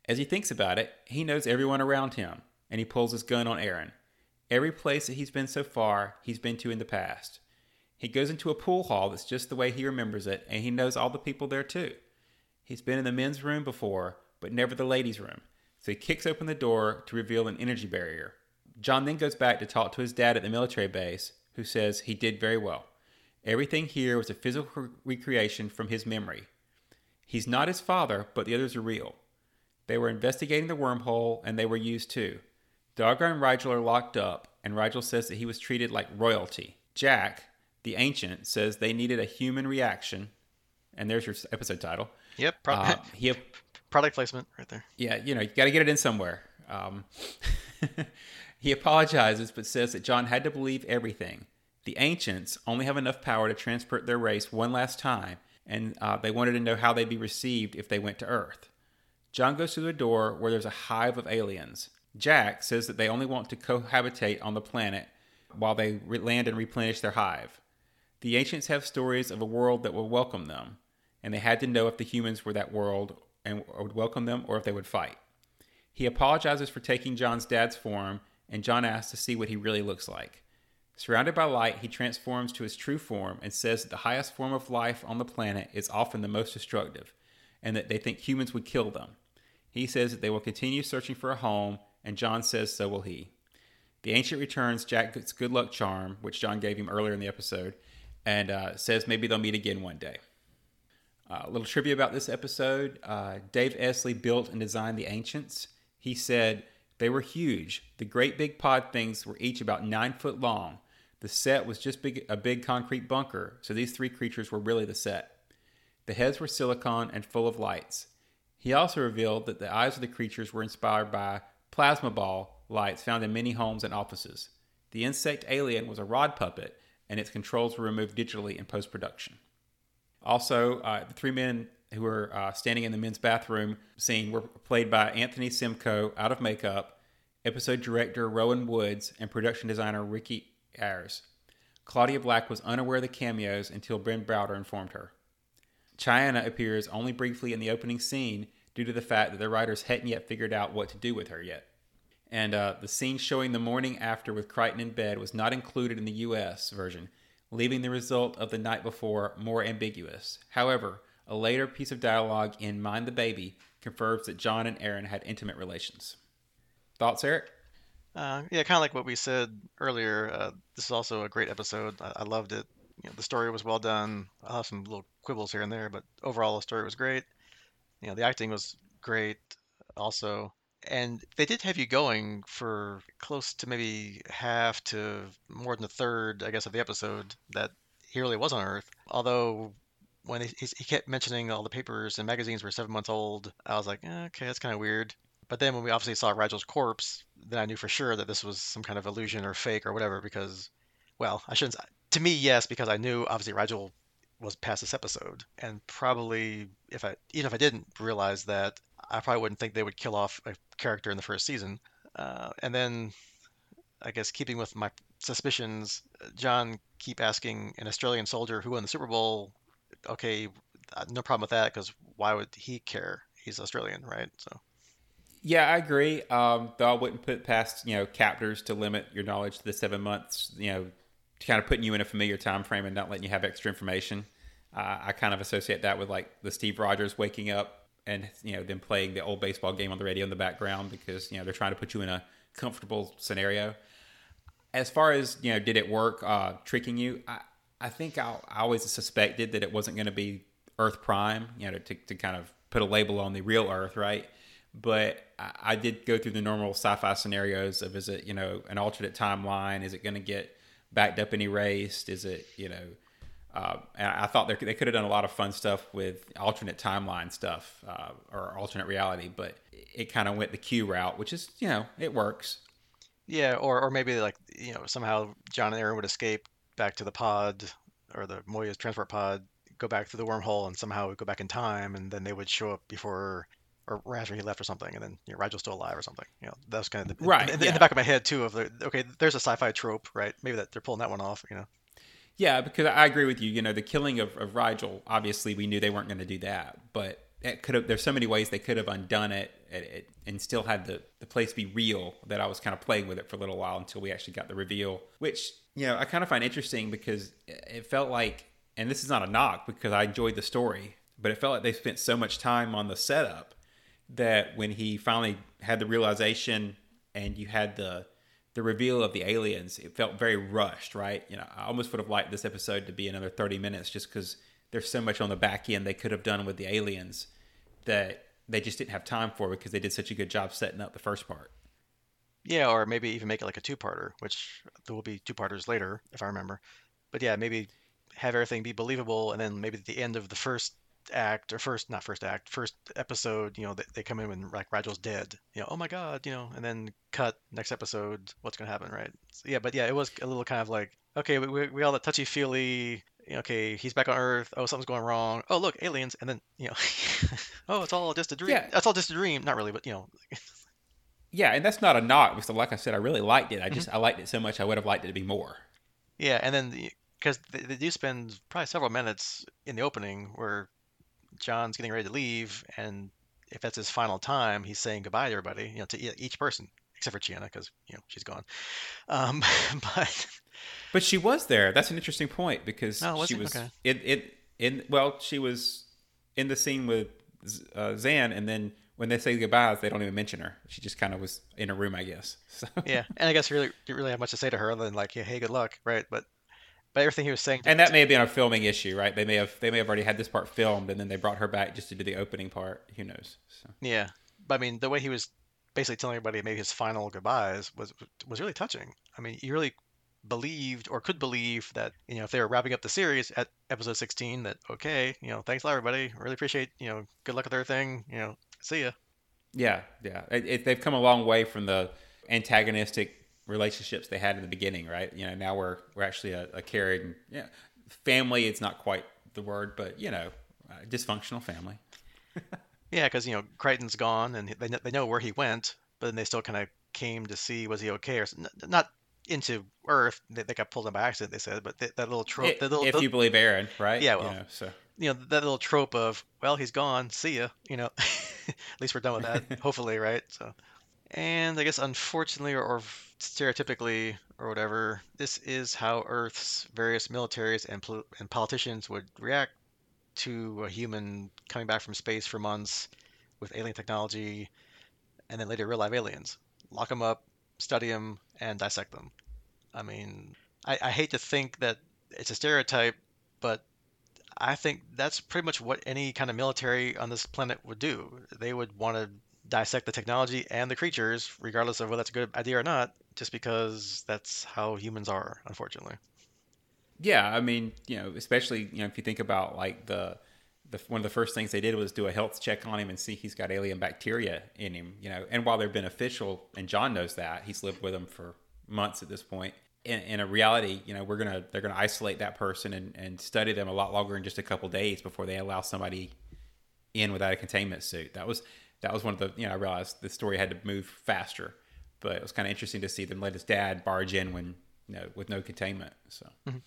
As he thinks about it, he knows everyone around him, and he pulls his gun on Aaron. Every place that he's been so far, he's been to in the past. He goes into a pool hall that's just the way he remembers it, and he knows all the people there too. He's been in the men's room before, but never the ladies' room, so he kicks open the door to reveal an energy barrier. John then goes back to talk to his dad at the military base, who says he did very well. Everything here was a physical recreation from his memory. He's not his father, but the others are real. They were investigating the wormhole, and they were used too. Dargo and Rygel are locked up, and Rygel says that he was treated like royalty. Jack, the Ancient, says they needed a human reaction, and there's your episode title. Yep, pro- uh, he, product placement right there. Yeah, you know, you got to get it in somewhere. Um, he apologizes, but says that John had to believe everything. The Ancients only have enough power to transport their race one last time, and uh, they wanted to know how they'd be received if they went to Earth. John goes through the door where there's a hive of aliens. Jack says that they only want to cohabitate on the planet while they re- land and replenish their hive. The Ancients have stories of a world that will welcome them, and they had to know if the humans were that world and would welcome them or if they would fight. He apologizes for taking John's dad's form, and John asks to see what he really looks like. Surrounded by light, he transforms to his true form and says that the highest form of life on the planet is often the most destructive, and that they think humans would kill them. He says that they will continue searching for a home, and John says so will he. The Ancient returns Jack's good luck charm, which John gave him earlier in the episode, and uh, says maybe they'll meet again one day. Uh, a little trivia about this episode. Uh, Dave Esley built and designed the Ancients. He said, they were huge. The great big pod things were each about nine foot long. The set was just big, a big concrete bunker, so these three creatures were really the set. The heads were silicone and full of lights. He also revealed that the eyes of the creatures were inspired by plasma ball lights found in many homes and offices. The insect alien was a rod puppet, and its controls were removed digitally in post-production. Also, uh, the three men who were uh, standing in the men's bathroom scene were played by Anthony Simcoe, out of makeup, episode director Rowan Woods, and production designer Ricky Ayers. Claudia Black was unaware of the cameos until Ben Browder informed her. Cheyenne appears only briefly in the opening scene due to the fact that the writers hadn't yet figured out what to do with her yet. And uh, the scene showing the morning after with Crichton in bed was not included in the U S version, leaving the result of the night before more ambiguous. However, a later piece of dialogue in Mind the Baby confirms that John and Aaron had intimate relations. Thoughts, Eric? Uh, yeah, kind of like what we said earlier. Uh, this is also a great episode. I, I loved it. You know, the story was well done. I'll have some little quibbles here and there, but overall the story was great. You know, the acting was great also. And they did have you going for close to maybe half to more than a third, I guess, of the episode that he really was on Earth. Although when he, he kept mentioning all the papers and magazines were seven months old, I was like, eh, okay, that's kind of weird. But then when we obviously saw Rygel's corpse, then I knew for sure that this was some kind of illusion or fake or whatever because, well, I shouldn't. To me, yes, because I knew obviously Rygel was past this episode, and probably if I even if I didn't realize that, I probably wouldn't think they would kill off a character in the first season. Uh, and then, I guess keeping with my suspicions, John keep asking an Australian soldier who won the Super Bowl. Okay, no problem with that because why would he care? He's Australian, right? So. Yeah, I agree. Um, though I wouldn't put it past, you know, captors to limit your knowledge to the seven months, you know, kind of putting you in a familiar time frame and not letting you have extra information. Uh, I kind of associate that with like the Steve Rogers waking up and, you know, them playing the old baseball game on the radio in the background because, you know, they're trying to put you in a comfortable scenario. As far as, you know, did it work uh, tricking you? I, I think I, I always suspected that it wasn't going to be Earth Prime, you know, to, to kind of put a label on the real Earth, right? But I, I did go through the normal sci-fi scenarios of, is it, you know, an alternate timeline? Is it going to get backed up and erased? Is it, you know, uh, and I thought they could have done a lot of fun stuff with alternate timeline stuff uh, or alternate reality, but it kind of went the Q route, which is, you know, it works. Yeah, or or maybe like, you know, somehow John and Aaron would escape back to the pod or the Moya's transport pod, go back through the wormhole and somehow go back in time, and then they would show up before or right after he left or something, and then, you know, Rygel's still alive or something. You know, that was kind of the, right, in, yeah. in the back of my head too of the, okay, there's a sci-fi trope, right? Maybe that they're pulling that one off, you know. Yeah, because I agree with you. You know, the killing of, of Rygel, obviously we knew they weren't going to do that, but it could have. There's so many ways they could have undone it, it, it and still had the the place be real. That I was kind of playing with it for a little while until we actually got the reveal, which you know I kind of find interesting because it felt like, and this is not a knock because I enjoyed the story, but it felt like they spent so much time on the setup that when he finally had the realization and you had the the reveal of the aliens, it felt very rushed, right? You know, I almost would have liked this episode to be another thirty minutes just because there's so much on the back end they could have done with the aliens that they just didn't have time for because they did such a good job setting up the first part. Yeah, or maybe even make it like a two-parter, which there will be two-parters later, if I remember. But yeah, maybe have everything be believable, and then maybe at the end of the first act, or first, not first act, first episode, you know, they, they come in when like Rajal's dead. You know, oh my God, you know, and then cut next episode, what's gonna happen, right? So, yeah, but yeah, it was a little kind of like, okay, we, we, we all that touchy-feely, you know, okay, he's back on Earth. Oh, something's going wrong. Oh, look, aliens, and then you know, oh, it's all just a dream. Yeah, That's all just a dream. Not really, but you know. yeah, and that's not a knock because, like I said, I really liked it. I Mhm. just I liked it so much I would have liked it to be more. Yeah, and then because they, they do spend probably several minutes in the opening where John's getting ready to leave, and if that's his final time, he's saying goodbye to everybody, you know, to e- each person except for Chiana because you know she's gone. Um, but But she was there. That's an interesting point because oh, was she he? was Okay. it it in well she was in the scene with uh, Zan, and then when they say goodbyes, they don't even mention her. She just kind of was in a room, I guess. So. Yeah, and I guess really didn't really have much to say to her other than like, yeah, hey, good luck, right? But but everything he was saying, to, And that to, may have been a filming issue, right? They may have they may have already had this part filmed, and then they brought her back just to do the opening part. Who knows? So. yeah, but I mean, the way he was basically telling everybody maybe his final goodbyes was was really touching. I mean, you really believed or could believe that you know if they were wrapping up the series at episode sixteen that okay you know thanks a lot everybody really appreciate you know good luck with everything you know see ya. Yeah, yeah. It, it, they've come a long way from the antagonistic relationships they had in the beginning, right? You know, now we're we're actually a, a caring, yeah, family. It's not quite the word, but you know, uh, dysfunctional family. Yeah, because you know Crichton's gone and they kn- they know where he went, but then they still kind of came to see was he okay or s- n- not into Earth. They, they got pulled in by accident, they said, but th- that little trope, It, that little if the, you believe Aaron, right? yeah, You well, know, so you know that little trope of well he's gone, see ya, you know. At least we're done with that, hopefully, right? So. And I guess unfortunately or, or stereotypically or whatever, this is how Earth's various militaries and, pol- and politicians would react to a human coming back from space for months with alien technology and then later real live aliens. Lock them up, study them, and dissect them. I mean, I, I hate to think that it's a stereotype, but I think that's pretty much what any kind of military on this planet would do. They would want to dissect the technology and the creatures, regardless of whether that's a good idea or not, just because that's how humans are, unfortunately. yeah. I mean, you know, especially you know if you think about like the the one of the first things they did was do a health check on him and see he's got alien bacteria in him. You know, and while they're beneficial, and John knows that he's lived with them for months at this point. In, in a reality, you know, we're gonna they're gonna isolate that person and, and study them a lot longer in just a couple days before they allow somebody in without a containment suit. That was that was one of the you know I realized the story had to move faster, but it was kind of interesting to see them let his dad barge in when you know with no containment. So Mhm.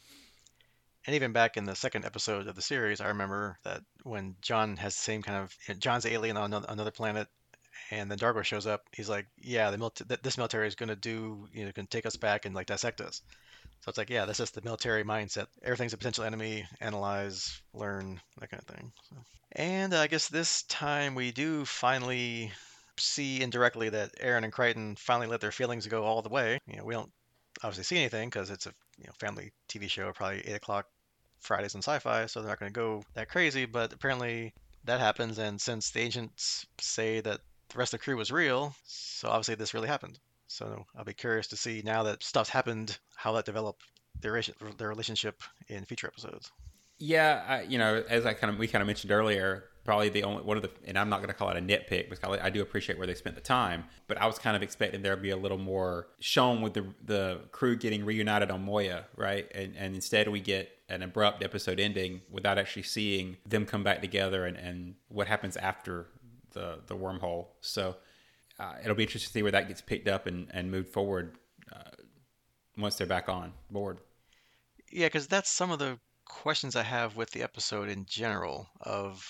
And even back in the second episode of the series, I remember that when John has the same kind of you know, John's alien on another, another planet, and then Dargo shows up, he's like, "Yeah, the milita- th- this military is going to do, you know, can take us back and like dissect us." So it's like, yeah, that's just the military mindset. Everything's a potential enemy. Analyze, learn, that kind of thing. So. And I guess this time we do finally see indirectly that Aaron and Crichton finally let their feelings go all the way. You know, we don't obviously see anything because it's a you know family T V show, probably eight o'clock Fridays on Sci-Fi, so they're not going to go that crazy. But apparently that happens, and since the agents say that the rest of the crew was real, so obviously this really happened. So I'll be curious to see now that stuff's happened, how that developed their their relationship in future episodes. yeah, I, you know, as I kind of we kind of mentioned earlier, probably the only one of the and I'm not going to call it a nitpick because I, I do appreciate where they spent the time, but I was kind of expecting there to be a little more shown with the the crew getting reunited on Moya, right? And and instead we get an abrupt episode ending without actually seeing them come back together and, and what happens after the the wormhole. So uh, it'll be interesting to see where that gets picked up and, and moved forward uh, once they're back on board. Yeah, because that's some of the questions I have with the episode in general of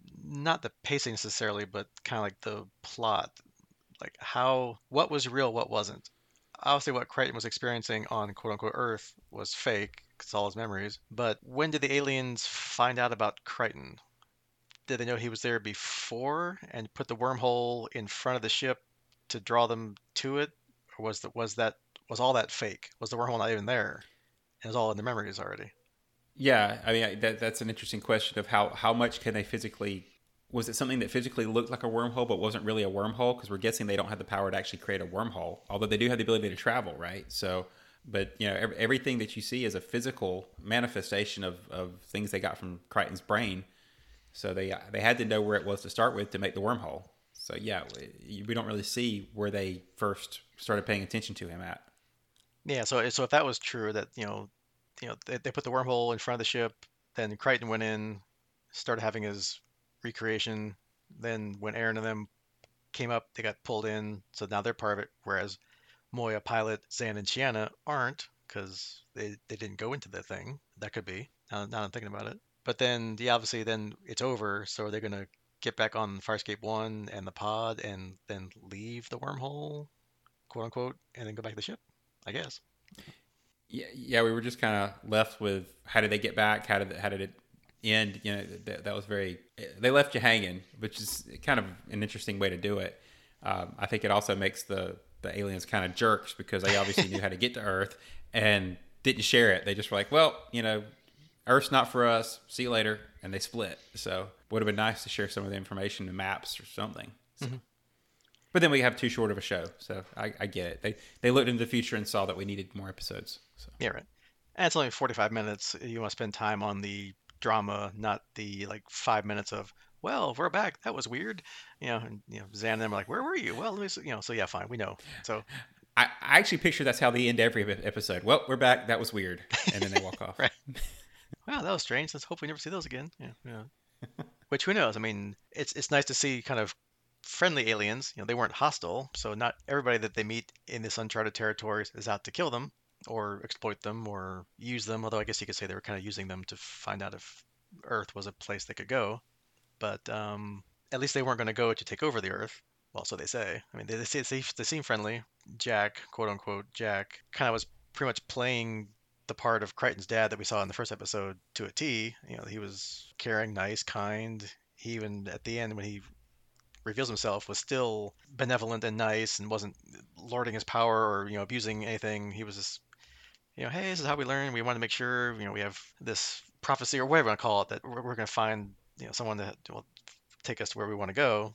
not the pacing necessarily, but kind of like the plot, like how what was real, what wasn't. Obviously, what Crichton was experiencing on quote unquote Earth was fake, 'cause it's all his memories. But when did the aliens find out about Crichton? Did they know he was there before and put the wormhole in front of the ship to draw them to it, or was that was that was all that fake? Was the wormhole not even there? It was all in their memories already. Yeah, I mean that that's an interesting question of how how much can they physically. Was it something that physically looked like a wormhole but wasn't really a wormhole? Because we're guessing they don't have the power to actually create a wormhole, although they do have the ability to travel, right? So, but you know, every, everything that you see is a physical manifestation of, of things they got from Crichton's brain. So they they had to know where it was to start with to make the wormhole. So yeah, we, we don't really see where they first started paying attention to him at. Yeah, so so if that was true, that you know, you know, they, they put the wormhole in front of the ship, then Crichton went in, started having his recreation. Then when Aaron and them came up, they got pulled in, so now they're part of it. Whereas Moya, Pilot, Zan, and Chiana aren't because they they didn't go into the thing. That could be. Now, now I'm thinking about it. But then, yeah, obviously, then it's over. So they're gonna get back on Farscape One and the pod, and then leave the wormhole, quote unquote, and then go back to the ship. I guess. Yeah, yeah, we were just kind of left with how did they get back? How did how did it end? You know, that, that was very. They left you hanging, which is kind of an interesting way to do it. Um, I think it also makes the the aliens kind of jerks because they obviously knew how to get to Earth and didn't share it. They just were like, well, you know, Earth's not for us. See you later, and they split. So would have been nice to share some of the information, the maps or something. So. Hmm. But then we have too short of a show, so I, I get it. They they looked into the future and saw that we needed more episodes. So. Yeah, right. And it's only forty-five minutes. You want to spend time on the drama, not the like five minutes of, well, we're back. That was weird. You know, and you know, Zan and them are like, where were you? Well, let me, see. You know, so yeah, fine, we know. So, I, I actually picture that's how they end every episode. Well, we're back. That was weird, and then they walk off. right. Wow, that was strange. Let's hope we never see those again. Yeah, yeah. Which who knows? I mean, it's it's nice to see kind of friendly aliens. You know, they weren't hostile, so not everybody that they meet in this uncharted territories is out to kill them or exploit them or use them. Although I guess you could say they were kind of using them to find out if Earth was a place they could go. But um, at least they weren't going to go to take over the Earth. Well, so they say. I mean, they, they, say, they seem friendly. Jack, quote unquote, Jack, kind of was pretty much playing the part of Crichton's dad that we saw in the first episode to a T. You know, he was caring, nice, kind. He even at the end when he reveals himself was still benevolent and nice and wasn't lording his power or you know abusing anything. He was just you know, hey, this is how we learn. We want to make sure you know we have this prophecy or whatever you want to call it that we're, we're going to find you know someone that will take us to where we want to go.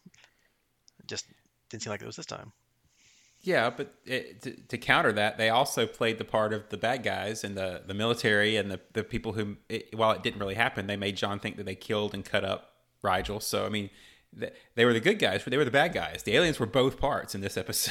It just didn't seem like it was this time. Yeah, but it, to, to counter that, they also played the part of the bad guys and the, the military and the, the people who, it, while it didn't really happen, they made John think that they killed and cut up Rigel. So, I mean, they, they were the good guys, but they were the bad guys. The aliens were both parts in this episode.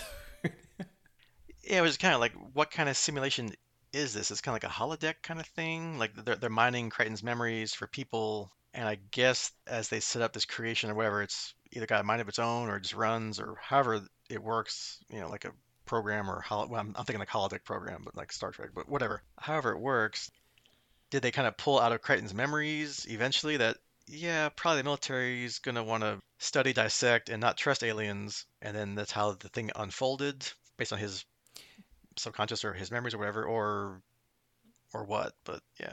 Yeah, it was kind of like, what kind of simulation is this? It's kind of like a holodeck kind of thing. Like they're, they're mining Crichton's memories for people. And I guess as they set up this creation or whatever, it's either got a mind of its own or just runs or however it works, you know, like a program or hol- well, I'm, I'm thinking like holodeck program, but like Star Trek, but whatever. However it works, did they kind of pull out of Crichton's memories eventually that, yeah, probably the military is going to want to study, dissect, and not trust aliens. And then that's how the thing unfolded based on his subconscious or his memories or whatever, or or what? But yeah.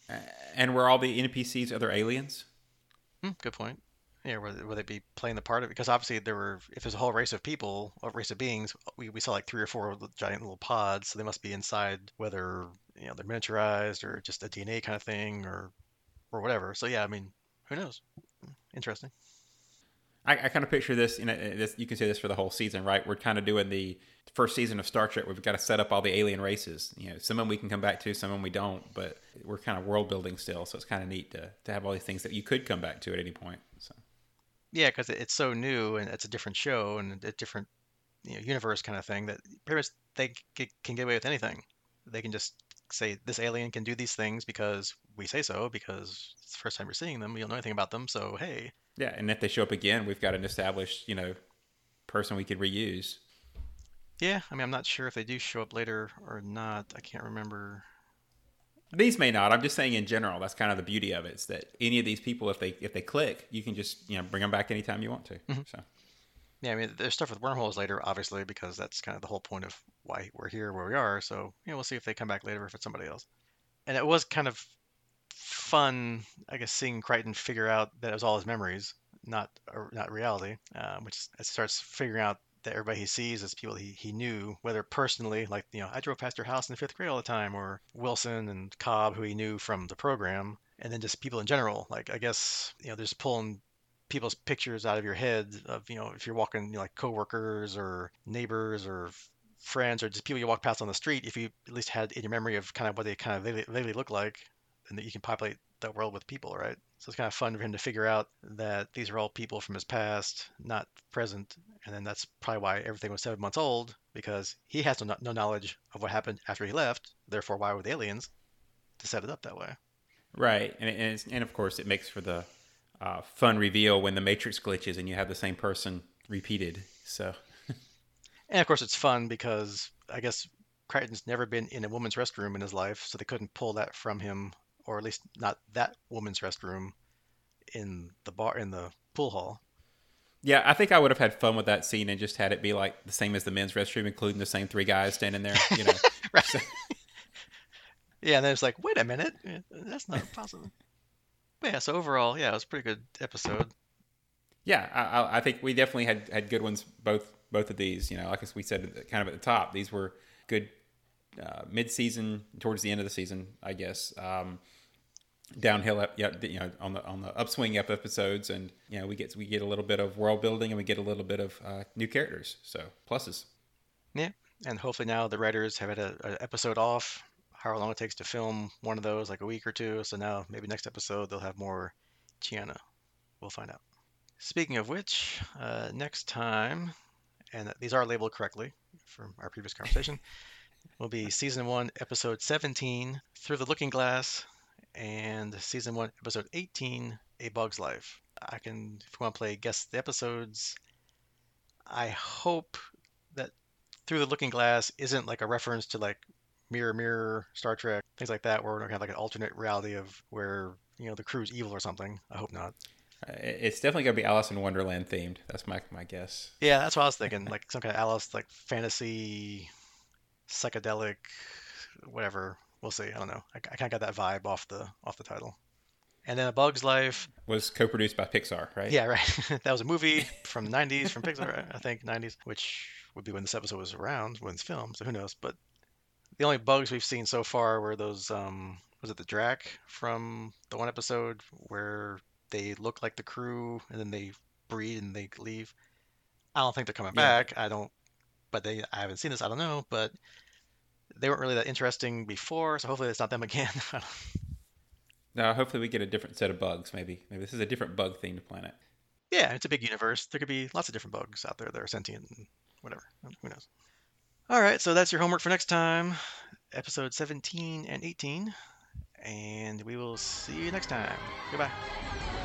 And were all the N P Cs other aliens? Hmm, good point. Yeah, would, would they be playing the part of it? Because obviously there were, if there's a whole race of people, a race of beings, we, we saw like three or four giant little pods, so they must be inside, whether you know they're miniaturized or just a D N A kind of thing or or whatever. So yeah, I mean, who knows? Interesting. I, I kind of picture this, you know, this, you can say this for the whole season, right? We're kind of doing the first season of Star Trek. We've got to set up all the alien races. You know, some of them we can come back to, some of them we don't, but we're kind of world building still. So it's kind of neat to, to have all these things that you could come back to at any point. So. Yeah, because it's so new and it's a different show and a different you know, universe kind of thing that pretty much they c- can get away with anything. They can just say this alien can do these things because we say so because it's the first time you're seeing them. You don't know anything about them, so hey. Yeah, and if they show up again, we've got an established, you know, person we could reuse. Yeah, I mean, I'm not sure if they do show up later or not. I can't remember. These may not. I'm just saying in general. That's kind of the beauty of it. Is that any of these people, if they if they click, you can just you know bring them back anytime you want to. Mm-hmm. So yeah, I mean, there's stuff with wormholes later, obviously, because that's kind of the whole point of why we're here where we are. So you know, we'll see if they come back later if it's somebody else. And it was kind of fun, I guess, seeing Crichton figure out that it was all his memories, not uh, not reality. Uh, which is- it starts figuring out that everybody he sees is people he, he knew, whether personally, like you know, I drove past your house in the fifth grade all the time, or Wilson and Cobb, who he knew from the program, and then just people in general. Like I guess you know, they're just pulling people's pictures out of your head of you know if you're walking you know, like coworkers or neighbors or friends or just people you walk past on the street, if you at least had in your memory of kind of what they kind of vaguely, vaguely look like, and that you can populate that world with people, right? So it's kind of fun for him to figure out that these are all people from his past, not present, and then that's probably why everything was seven months old, because he has no, no knowledge of what happened after he left. Therefore, why were the aliens to set it up that way? right, and and, it's, and of course it makes for the uh, fun reveal when the Matrix glitches and you have the same person repeated. So And of course, it's fun because I guess Crichton's never been in a woman's restroom in his life, so they couldn't pull that from him, or at least not that woman's restroom in the bar in the pool hall. yeah, I think I would have had fun with that scene and just had it be like the same as the men's restroom, including the same three guys standing there. You know, Right. so, Yeah, and then it's like, wait a minute, eh, that's not possible. But yeah, so overall, yeah, it was a pretty good episode. yeah, I, I- I think we definitely had, had good ones. Both both of these, you know, like as we said, kind of at the top, these were good uh, mid-season towards the end of the season, I guess. Um, downhill, ep- yeah, you know, on the on the upswing ep- episodes, and you know, we get we get a little bit of world building and we get a little bit of uh, new characters. So pluses. Yeah, and hopefully now the writers have had a, a episode off. However long it takes to film one of those, like a week or two. So now maybe next episode they'll have more Chiana. We'll find out. Speaking of which, uh, next time, and these are labeled correctly from our previous conversation, will be season one, episode seventeen, Through the Looking Glass, and season one, episode eighteen, A Bug's Life. I can, if you want to play guess the episodes, I hope that Through the Looking Glass isn't like a reference to like Mirror Mirror, Star Trek, things like that, where we're gonna have like an alternate reality of where you know the crew's evil or something. I hope not. Uh, It's definitely gonna be Alice in Wonderland themed. That's my my guess. Yeah, that's what I was thinking. Like some kind of Alice, like fantasy, psychedelic, whatever. We'll see. I don't know. I, I kind of got that vibe off the off the title. And then A Bug's Life. Was co-produced by Pixar, right? Yeah, right. That was a movie from the nineties from Pixar, I think nineties, which would be when this episode was around, when it's filmed. So who knows? But the only bugs we've seen so far were those. Um, was it the Drac from the one episode where they look like the crew and then they breed and they leave? I don't think they're coming Yeah. back. I don't. But they. I haven't seen this. I don't know. But they weren't really that interesting before, so hopefully it's not them again. Now, hopefully, we get a different set of bugs. Maybe, maybe this is a different bug themed planet. Yeah, it's a big universe. There could be lots of different bugs out there that are sentient and whatever. Who knows? All right, so that's your homework for next time, episode seventeen and eighteen, and we will see you next time. Goodbye.